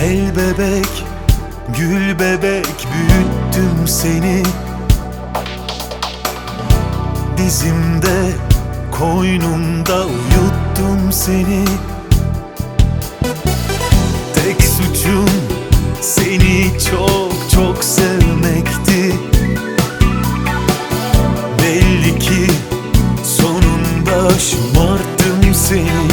El bebek, gül bebek, büyüttüm seni. Dizimde, koynumda uyuttum seni. Tek suçum seni çok çok sevmekti. Belli ki sonunda şımarttım seni.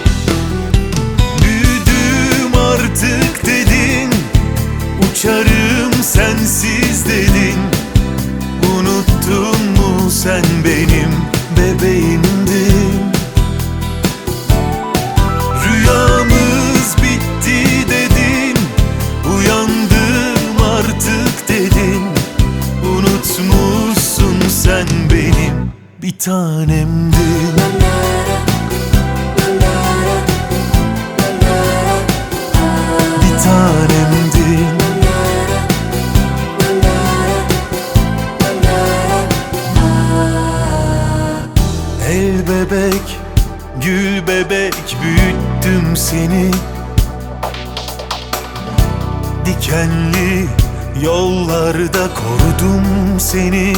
Büyüdüm artık dedin, uçarım sensiz dedin. Unuttun mu sen benim bebeğimdin? Rüyamız bitti dedin, uyandım artık dedin. Unutmuşsun sen benim bir tanemdin. Bir tanemdin. El bebek, gül bebek, büyüttüm seni. Dikenli yollarda korudum seni.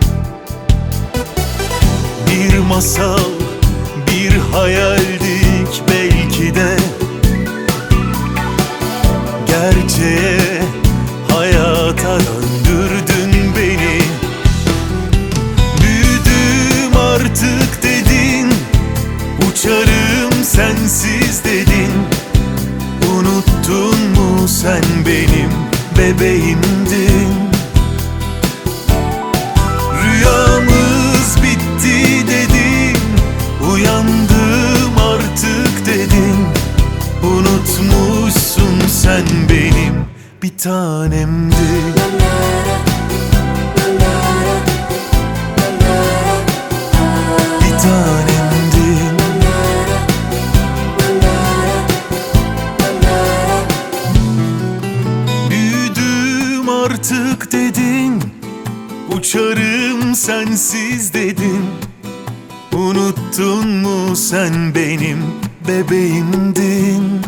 Bir masal, bir hayaldik belki de. Gerçeğe, hayata döndürdün beni. Büyüdüm artık dedin, uçarım sensiz dedin. Unuttun mu sen benim bebeğimdin? Rüyamız bitti dedin, uyandım artık dedin. Unutmuşsun sen benim bir tanemdin. Bir tanemdin. Büyüdüm artık dedin, uçarım sensiz dedin. Unuttun mu sen benim bebeğimdin?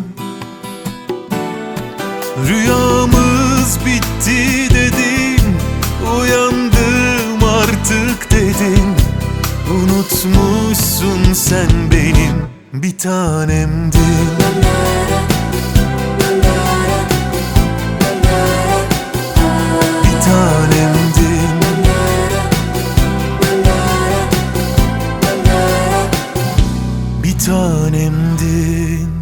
Rüyamız bitti dedin, uyandım artık dedin. Unutmuşsun sen benim bir tanemdin. Bir tanemdin. Bir tanemdin.